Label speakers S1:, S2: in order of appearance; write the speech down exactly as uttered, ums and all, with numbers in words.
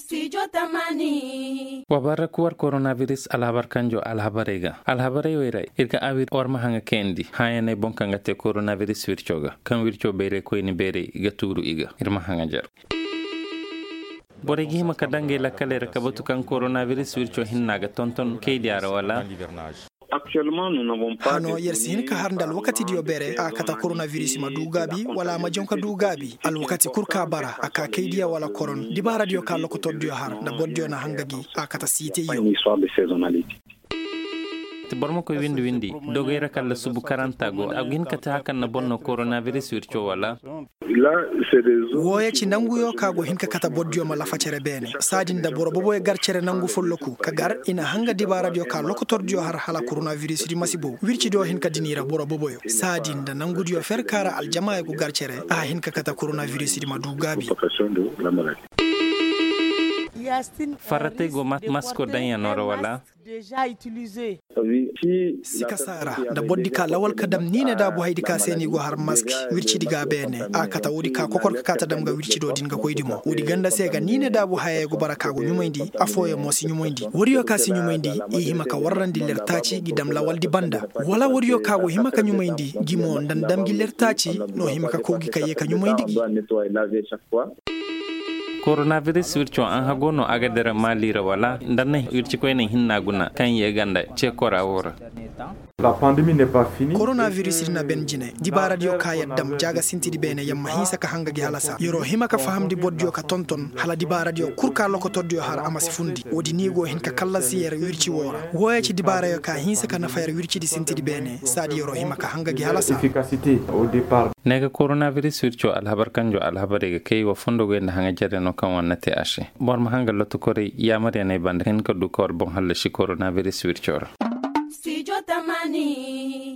S1: Studio Tamani.
S2: Wabara kuwar coronavirus alhabar kanjo alhabarega. Alhabare wera irka awir orma hanga kendi. Hayane bonkanga te coronavirus wirchoga. Kan wircho bere koyni bere iga turu iga. Irma hanga jar. Boregi hima kadange lakale rakabatu kan coronavirus wircho hinnaga tonton keidiara wala.
S3: Actuellement, nous n'avons pas
S4: hano yersin ka harndal wakati dio bere akata coronavirus ma dugabi wala ma jonka dugabi al wakati kurka bara aka keidia wala koron di bara dio ka lokoto dio har da boddio na hangagi akata site yo
S3: une histoire de saisonnalité.
S2: Bormo ko windi windi dogera kala subu karanta go agin kata hakan na bonno coronavirus wircho wala.
S3: Là, c'est des
S4: woya ci nangu yo kago hinka kata boddio ma la facere bene sadin da boro bobo e garcere nangu folloku ka gar ina hanga dibara dio ka lokotor dio har hala coronavirus di masibo wirci do hinka dinira boro bobo yo sadin da nangu dio fer kara al jamaa ko garcere a hinka kata coronavirus di madu gabi
S2: farate go mat masko danya noro wala
S5: déjà utilisé.
S4: Sikasara da boddi ka lawal kadam nine da bu haydi ka seni go har mask wirci diga bene akata wodi ka kokor ka kata dam ga wirci do dinga koydimo wodi ganda sega nine da bu haye go baraka go nyumayndi afoye mo si nyumayndi woriyo ka si nyumayndi e himaka warrandi lertaci gidam lawal di banda wala woriyo ka go himaka nyumayndi gimo ndandam gi lertaci no himaka ko gi kaye ka nyumayndi gi
S2: coronavirus wircho an hagono agadera malira wala ndanne wirci koyne hinnaguna kan ye ganda ce kora wora.
S6: La pandémie n'est pas finie.
S4: Coronavirus na benjine dibara dio kaya dam jaga sintidi bene yamma hisa ka hanga gi halasa yoro himaka fahamdi boddio ka tonton hala dibara dio kurka lokoto dio har amasi fundi wodi nigo hin ka kala siyere wirci wora woya ci dibara yo ka hisa ka na fayar wirci di sintidi bene sadi yoro himaka hanga gi halasa
S6: efficacité au départ.
S2: Nega coronavirus wircho alhabar kanjo alhabare kay wa fondo go hanga jare no kan wonnate ashe bor ma hanga lotto kore yamare ne bande hen ko du kor bon halle shi coronavirus wircho.
S1: Studio Tamani.